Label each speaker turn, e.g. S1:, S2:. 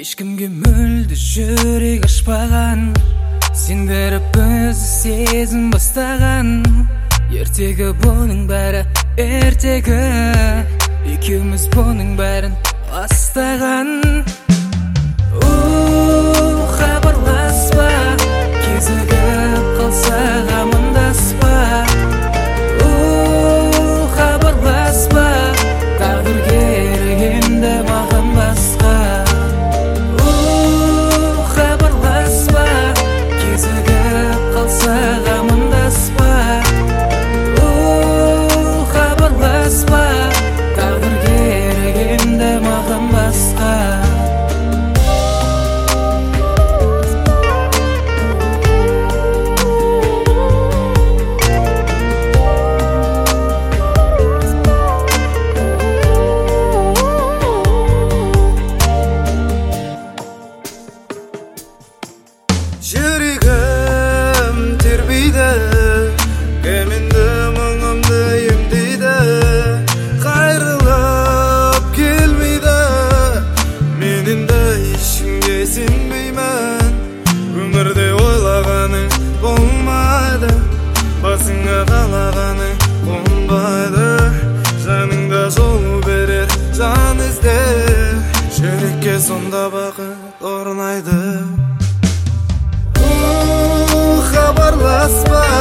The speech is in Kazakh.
S1: Ешкімге мүлде жүрек ашпаған, сен беріп өзі сезім бастаған. Ертегі бұның бәрі ертегі, екеуміз бұның бәрін бастаған. Хабарласпа, кезігіп қалсақ амандаспа. Хабарласпа, тағдыр керек енді маған басқа. Хабарласпа, кезігіп қалсақ амандаспа. Хабарласпа, тағдыр керек енді маған басқа.
S2: Жүрегім тербейді, кімінді мұңымды емдейді. Қайрылып келмейді, мен енді ешкімге сенбеймін. Өмірде ойлағаның болмайды, басыңа қалағаның қонбайды. Жаныңда жол берер жан іздер, жүрекке сонда бақыт орнайды. Хабарласпа,